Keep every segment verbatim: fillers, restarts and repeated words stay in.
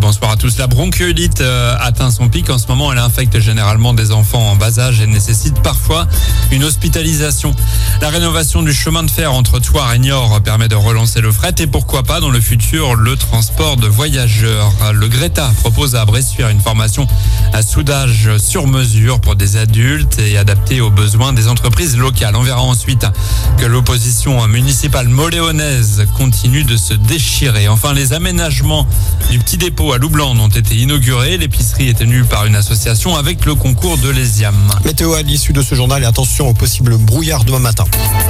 bonsoir à tous. La bronchiolite euh, atteint son pic. En ce moment, elle infecte généralement des enfants en bas âge et nécessite parfois une hospitalisation. La rénovation du chemin de fer entre Thouars et Niort permet de relancer le fret et pourquoi pas dans le futur le transport de voyageurs. Le Greta propose à Bressuire une formation à soudage sur mesure pour des adultes et adaptée aux besoins des entreprises locales. On verra ensuite que l'opposition municipale moléonaise continue de se déchirer. Enfin, les aménagements du petit dépôt à Loublande ont été inaugurés. L'épicerie est tenue par une association avec le concours de l'Esiam. Météo à l'issue de ce journal et attention au possible brouillard demain matin.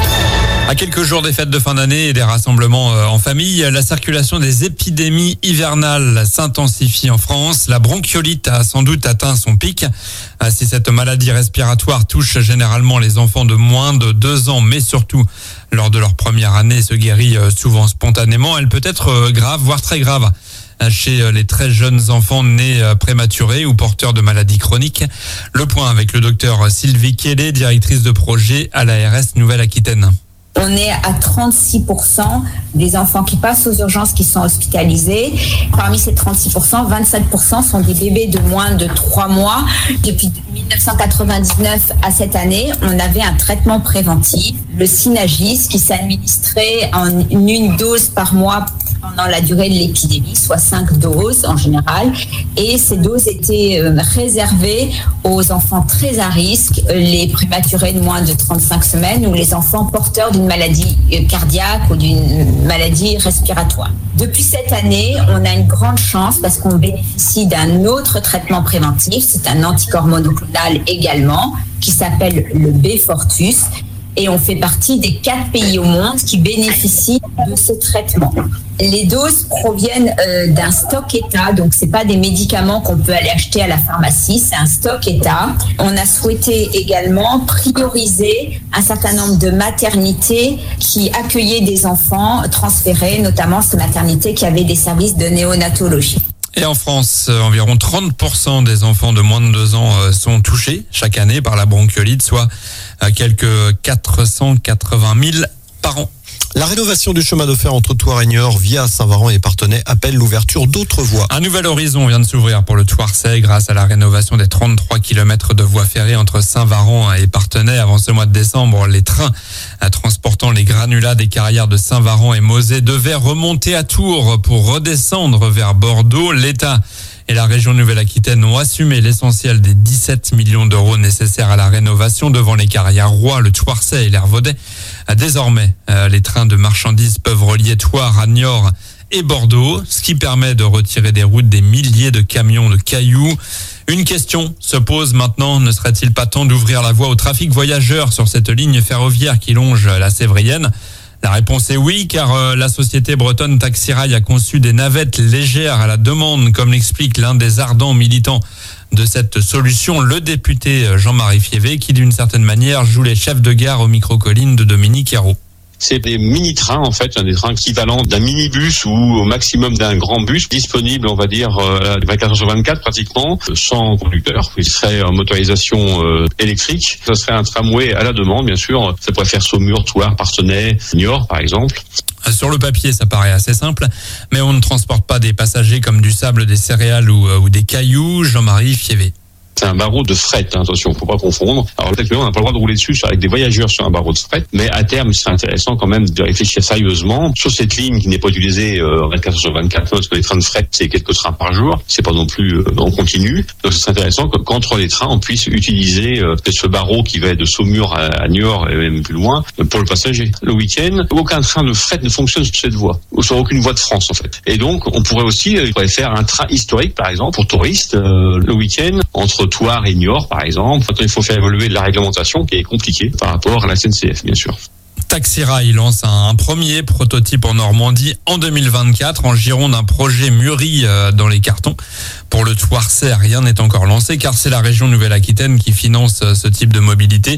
À quelques jours des fêtes de fin d'année et des rassemblements en famille, la circulation des épidémies hivernales s'intensifie en France. La bronchiolite a sans doute atteint son pic. Si cette maladie respiratoire touche généralement les enfants de moins de deux ans, mais surtout lors de leur première année, se guérit souvent spontanément, elle peut être grave, voire très grave chez les très jeunes enfants nés prématurés ou porteurs de maladies chroniques. Le point avec le docteur Sylvie Kellet, directrice de projet à l'A R S Nouvelle-Aquitaine. On est à trente-six pour cent des enfants qui passent aux urgences qui sont hospitalisés. Parmi ces trente-six pour cent, vingt-sept pour cent sont des bébés de moins de trois mois. Depuis dix-neuf cent quatre-vingt-dix-neuf à cette année, on avait un traitement préventif, le Synagis, qui s'administrait en une dose par mois pendant la durée de l'épidémie, soit cinq doses en général. Et ces doses étaient réservées aux enfants très à risque, les prématurés de moins de trente-cinq semaines ou les enfants porteurs d'une maladie cardiaque ou d'une maladie respiratoire. Depuis cette année, on a une grande chance parce qu'on bénéficie d'un autre traitement préventif, c'est un anticorps monoclonal également, qui s'appelle le Beyfortus. Et on fait partie des quatre pays au monde qui bénéficient de ce traitement. Les doses proviennent euh, d'un stock État, donc c'est pas des médicaments qu'on peut aller acheter à la pharmacie, c'est un stock État. On a souhaité également prioriser un certain nombre de maternités qui accueillaient des enfants transférés, notamment ces maternités qui avaient des services de néonatologie. Et en France, environ trente pour cent des enfants de moins de deux ans sont touchés chaque année par la bronchiolite, soit quelques quatre cent quatre-vingt mille par an. La rénovation du chemin de fer entre Thouars et Niort via Saint-Varan et Parthenay appelle l'ouverture d'autres voies. Un nouvel horizon vient de s'ouvrir pour le Thouarsais grâce à la rénovation des trente-trois kilomètres de voies ferrées entre Saint-Varan et Parthenay. Avant ce mois de décembre, les trains transportant les granulats des carrières de Saint-Varan et Mosée devaient remonter à Tours pour redescendre vers Bordeaux. L'État et la région Nouvelle-Aquitaine ont assumé l'essentiel des dix-sept millions d'euros nécessaires à la rénovation devant les carrières Roy, le Thouarsais et l'Hervaudet. Désormais, les trains de marchandises peuvent relier Thouars à Niort et Bordeaux, ce qui permet de retirer des routes des milliers de camions de cailloux. Une question se pose maintenant, ne serait-il pas temps d'ouvrir la voie au trafic voyageurs sur cette ligne ferroviaire qui longe la Sévrienne ? La réponse est oui, car la société bretonne Taxirail a conçu des navettes légères à la demande, comme l'explique l'un des ardents militants de cette solution, le député Jean-Marie Fievé, qui d'une certaine manière joue les chefs de gare au micro-colline de Dominique Hérault. C'est des mini-trains, en fait, des trains équivalents d'un minibus ou au maximum d'un grand bus, disponible, on va dire, vingt-quatre heures sur vingt-quatre pratiquement, sans conducteur. Il serait en motorisation euh, électrique. Ce serait un tramway à la demande, bien sûr. Ça pourrait faire Saumur, Thouars, Parthenay, Niort, par exemple. Sur le papier, ça paraît assez simple, mais on ne transporte pas des passagers comme du sable, des céréales ou, ou des cailloux. Jean-Marie Fievé. C'est un barreau de fret, hein, attention, faut pas confondre. Alors peut-être que on n'a pas le droit de rouler dessus avec des voyageurs sur un barreau de fret, mais à terme, c'est intéressant quand même de réfléchir sérieusement sur cette ligne qui n'est pas utilisée euh, vingt-quatre heures sur vingt-quatre, parce que les trains de fret, c'est quelques trains par jour, c'est pas non plus euh, en continu. Donc c'est intéressant que, qu'entre les trains, on puisse utiliser euh, ce barreau qui va de Saumur à, à Niort et même plus loin pour le passager. Le week-end, aucun train de fret ne fonctionne sur cette voie, ou sur aucune voie de France en fait. Et donc, on pourrait aussi euh, on pourrait faire un train historique, par exemple, pour touristes, euh, le week-end, entre Thouars et Niort, par exemple. Il faut faire évoluer de la réglementation qui est compliquée par rapport à la S N C F, bien sûr. Taxirail lance un premier prototype en Normandie en deux mille vingt-quatre. En Gironde, un projet mûri dans les cartons. Pour le Thouarsais, rien n'est encore lancé car c'est la région Nouvelle-Aquitaine qui finance ce type de mobilité.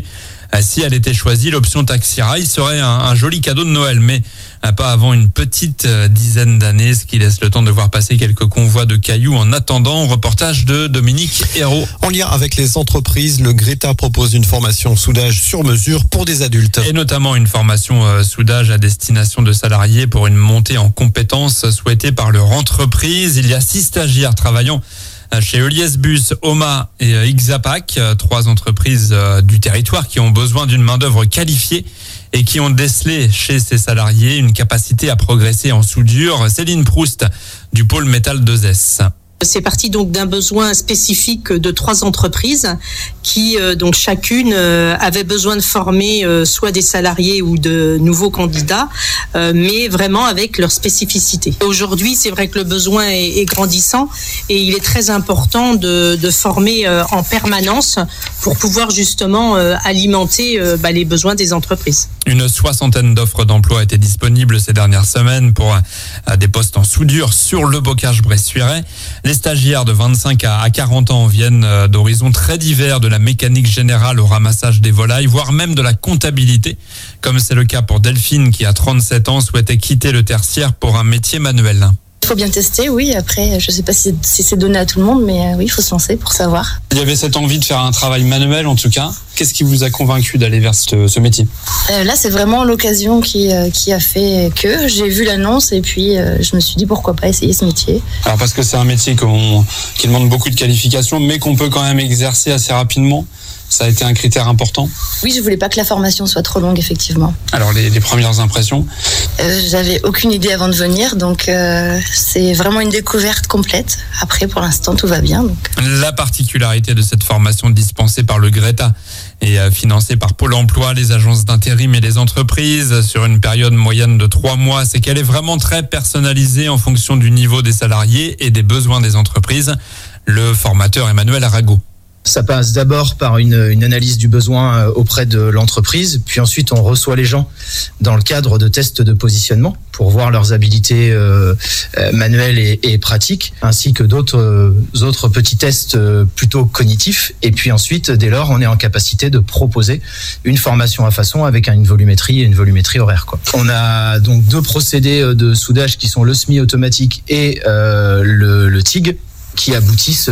Si elle était choisie, l'option Taxi Rail serait un, un joli cadeau de Noël, mais pas avant une petite dizaine d'années, ce qui laisse le temps de voir passer quelques convois de cailloux en attendant. Reportage de Dominique Hérault. En lien avec les entreprises, le Greta propose une formation soudage sur mesure pour des adultes. Et notamment une formation soudage à destination de salariés pour une montée en compétences souhaitée par leur entreprise. Il y a six stagiaires travaillant chez Elias Bus, Oma et Ixapac, trois entreprises du territoire qui ont besoin d'une main-d'œuvre qualifiée et qui ont décelé chez ces salariés une capacité à progresser en soudure. Céline Proust du pôle Métal deux S. C'est parti donc d'un besoin spécifique de trois entreprises qui euh, donc chacune euh, avait besoin de former euh, soit des salariés ou de nouveaux candidats, euh, mais vraiment avec leur spécificité. Aujourd'hui, c'est vrai que le besoin est, est grandissant et il est très important de, de former euh, en permanence pour pouvoir justement euh, alimenter euh, bah, les besoins des entreprises. Une soixantaine d'offres d'emploi étaient disponibles ces dernières semaines pour euh, des postes en soudure sur le Bocage-Bressuiret. Les stagiaires de vingt-cinq à quarante ans viennent d'horizons très divers, de la mécanique générale au ramassage des volailles, voire même de la comptabilité, comme c'est le cas pour Delphine qui, à trente-sept ans, souhaitait quitter le tertiaire pour un métier manuel. Il faut bien tester, oui. Après, je ne sais pas si, si c'est donné à tout le monde, mais oui, il faut se lancer pour savoir. Il y avait cette envie de faire un travail manuel, en tout cas. Qu'est-ce qui vous a convaincu d'aller vers ce, ce métier ? euh, Là, c'est vraiment l'occasion qui, euh, qui a fait que j'ai vu l'annonce et puis euh, je me suis dit pourquoi pas essayer ce métier. Alors parce que c'est un métier qu'on, qui demande beaucoup de qualifications, mais qu'on peut quand même exercer assez rapidement. Ça a été un critère important ? Oui, je voulais pas que la formation soit trop longue, effectivement. Alors, les, les premières impressions ? euh, J'avais aucune idée avant de venir, donc euh, c'est vraiment une découverte complète. Après, pour l'instant, tout va bien. Donc. La particularité de cette formation dispensée par le Greta et financée par Pôle emploi, les agences d'intérim et les entreprises sur une période moyenne de trois mois, c'est qu'elle est vraiment très personnalisée en fonction du niveau des salariés et des besoins des entreprises. Le formateur Emmanuel Arago. Ça passe d'abord par une, une analyse du besoin auprès de l'entreprise, puis ensuite on reçoit les gens dans le cadre de tests de positionnement pour voir leurs habiletés euh, manuelles et, et pratiques, ainsi que d'autres euh, autres petits tests euh, plutôt cognitifs. Et puis ensuite, dès lors, on est en capacité de proposer une formation à façon avec une volumétrie et une volumétrie horaire, quoi. On a donc deux procédés de soudage qui sont le semi-automatique et euh, le, le T I G, qui aboutissent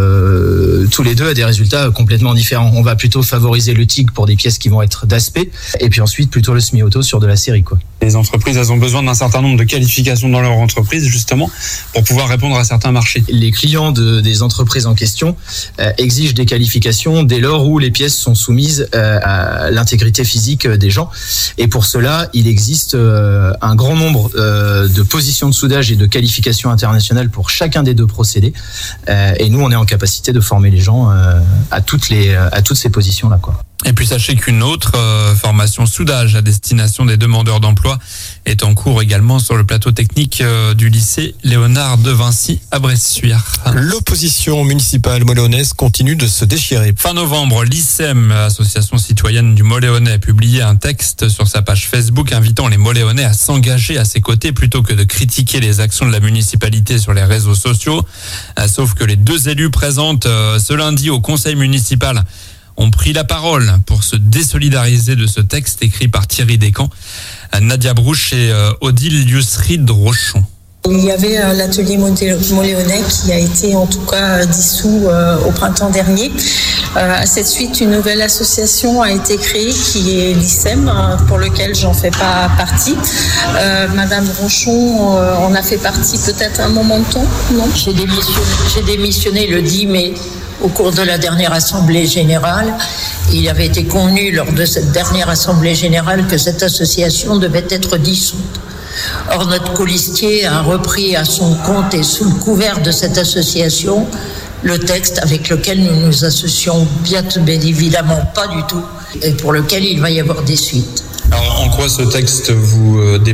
euh, tous les deux à des résultats complètement différents. On va plutôt favoriser le T I G pour des pièces qui vont être d'aspect, et puis ensuite plutôt le semi-auto sur de la série, quoi. Les entreprises, elles ont besoin d'un certain nombre de qualifications dans leur entreprise, justement, pour pouvoir répondre à certains marchés. Les clients de, des entreprises en question euh, exigent des qualifications dès lors où les pièces sont soumises euh, à l'intégrité physique des gens. Et pour cela, il existe euh, un grand nombre euh, de positions de soudage et de qualifications internationales pour chacun des deux procédés. Euh, et nous, on est en capacité de former les gens euh, à toutes les à toutes ces positions-là, quoi. Et puis sachez qu'une autre euh, formation soudage à destination des demandeurs d'emploi est en cours également sur le plateau technique euh, du lycée Léonard de Vinci à Bressuire. L'opposition municipale moléonaise continue de se déchirer. Fin novembre, l'I C E M, association citoyenne du Moléonais, a publié un texte sur sa page Facebook invitant les Moléonais à s'engager à ses côtés plutôt que de critiquer les actions de la municipalité sur les réseaux sociaux. Euh, sauf que les deux élus présentes euh, ce lundi au conseil municipal ont pris la parole pour se désolidariser de ce texte écrit par Thierry Descamps, Nadia Brouche et Odile Liusrid-Rochon. Il y avait l'atelier Moléonais qui a été en tout cas dissous au printemps dernier. À cette suite, une nouvelle association a été créée qui est l'I C E M, pour lequel j'en fais pas partie. Euh, Madame Rochon, on a fait partie peut-être à un moment de temps, non ? J'ai démissionné, j'ai démissionné le dix mai. Au cours de la dernière Assemblée générale, il avait été convenu lors de cette dernière Assemblée générale que cette association devait être dissoute. Or, notre colistier a repris à son compte et sous le couvert de cette association le texte avec lequel nous nous associons bien, bien évidemment pas du tout et pour lequel il va y avoir des suites. Alors, en quoi ce texte vous euh, déplaît ?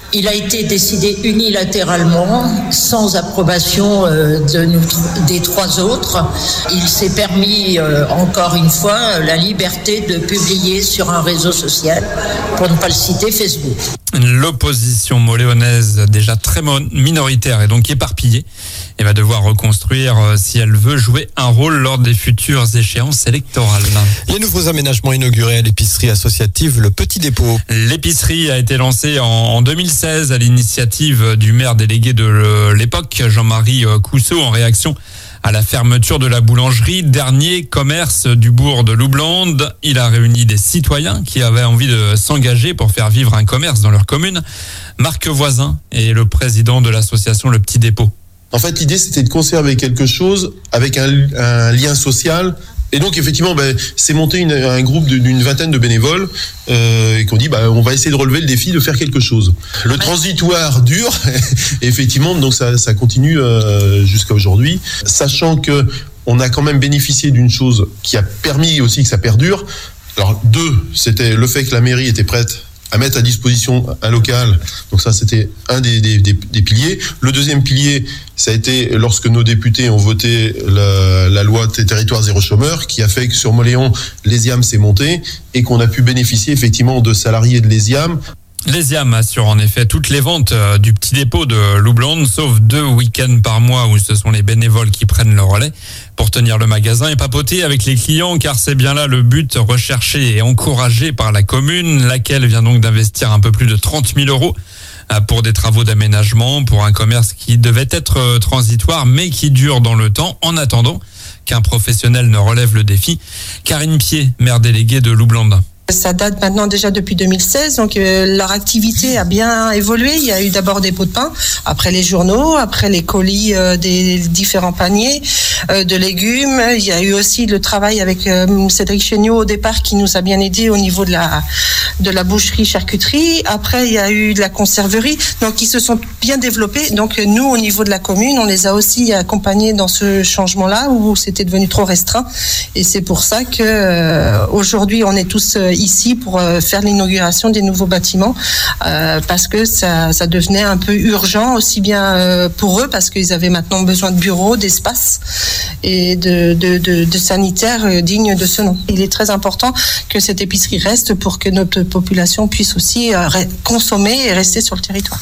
Il a été décidé unilatéralement, sans approbation euh, de nous, des trois autres. Il s'est permis, euh, encore une fois, la liberté de publier sur un réseau social, pour ne pas le citer, Facebook. L'opposition moléonaise, déjà très minoritaire et donc éparpillée, et va devoir reconstruire si elle veut jouer un rôle lors des futures échéances électorales. Les nouveaux aménagements inaugurés à l'épicerie associative Le Petit Dépôt. L'épicerie a été lancée en deux mille seize à l'initiative du maire délégué de l'époque, Jean-Marie Cousseau, en réaction à la fermeture de la boulangerie, dernier commerce du bourg de Loublande. Il a réuni des citoyens qui avaient envie de s'engager pour faire vivre un commerce dans leur commune. Marc Voisin est le président de l'association Le Petit Dépôt. En fait, l'idée, c'était de conserver quelque chose avec un, un lien social. Et donc, effectivement, ben, c'est monté une, un groupe d'une vingtaine de bénévoles euh, et qu'on dit, ben, on va essayer de relever le défi de faire quelque chose. Le transitoire dure, et effectivement, donc ça, ça continue euh, jusqu'à aujourd'hui, sachant que on a quand même bénéficié d'une chose qui a permis aussi que ça perdure. Alors, deux, c'était le fait que la mairie était prête à mettre à disposition un local. Donc ça, c'était un des, des, des, des piliers. Le deuxième pilier, ça a été lorsque nos députés ont voté la, la loi territoire zéro chômeur, qui a fait que sur Mauléon, l'Esiam s'est monté et qu'on a pu bénéficier effectivement de salariés de l'Esiam. L'Esiam assure en effet toutes les ventes du Petit Dépôt de Loublande, sauf deux week-ends par mois où ce sont les bénévoles qui prennent le relais pour tenir le magasin et papoter avec les clients, car c'est bien là le but recherché et encouragé par la commune, laquelle vient donc d'investir un peu plus de trente mille euros pour des travaux d'aménagement, pour un commerce qui devait être transitoire mais qui dure dans le temps en attendant qu'un professionnel ne relève le défi. Karine Pied, maire déléguée de Loublande. Ça date maintenant déjà depuis deux mille seize, donc euh, leur activité a bien évolué. Il y a eu d'abord des pots de pain, après les journaux, après les colis euh, des différents paniers euh, de légumes. Il y a eu aussi le travail avec euh, Cédric Chéniaud au départ qui nous a bien aidé au niveau de la de la boucherie-charcuterie. Après, il y a eu de la conserverie, donc ils se sont bien développés. Donc nous, au niveau de la commune, on les a aussi accompagnés dans ce changement-là où c'était devenu trop restreint. Et c'est pour ça que euh, aujourd'hui, on est tous euh, ici pour faire l'inauguration des nouveaux bâtiments euh, parce que ça, ça devenait un peu urgent aussi bien euh, pour eux parce qu'ils avaient maintenant besoin de bureaux, d'espace et de, de, de, de sanitaires dignes de ce nom. Il est très important que cette épicerie reste pour que notre population puisse aussi euh, consommer et rester sur le territoire.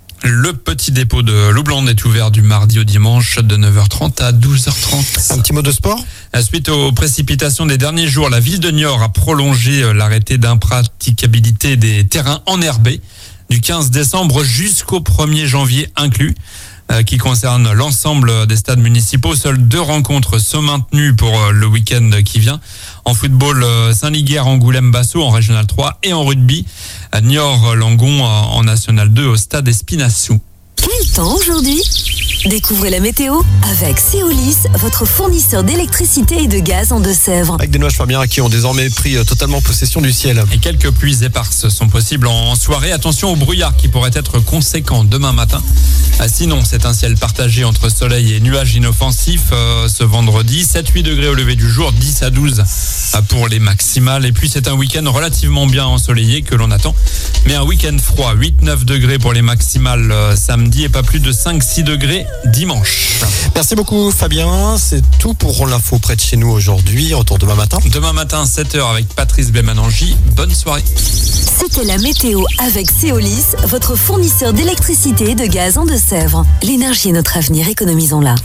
Le Petit Dépôt de Loublande est ouvert du mardi au dimanche de neuf heures trente à douze heures trente. Un petit mot de sport ? Suite aux précipitations des derniers jours, la ville de Niort a prolongé l'arrêté d'impraticabilité des terrains enherbés du quinze décembre jusqu'au premier janvier inclus, qui concerne l'ensemble des stades municipaux. Seules deux rencontres sont maintenues pour le week-end qui vient. En football, Saint-Liguer, Angoulême-Basso en Régional trois et en rugby, Niort-Langon en National deux au stade Espinassou. Quel temps aujourd'hui ? Découvrez la météo avec Céolis, votre fournisseur d'électricité et de gaz en Deux-Sèvres. Avec des nuages fabiens qui ont désormais pris totalement possession du ciel. Et quelques pluies éparses sont possibles en soirée. Attention au brouillard qui pourrait être conséquent demain matin. Sinon, c'est un ciel partagé entre soleil et nuages inoffensifs euh, ce vendredi. sept à huit degrés au lever du jour, dix à douze pour les maximales. Et puis, c'est un week-end relativement bien ensoleillé que l'on attend. Mais un week-end froid, huit à neuf degrés pour les maximales euh, samedi et pas plus de cinq à six degrés dimanche. Merci beaucoup Fabien, c'est tout pour l'info près de chez nous aujourd'hui. Retour demain matin. Demain matin, sept heures avec Patrice Bémanangi. Bonne soirée. C'était la météo avec Céolis, votre fournisseur d'électricité et de gaz en Deux-Sèvres. L'énergie est notre avenir, économisons-la.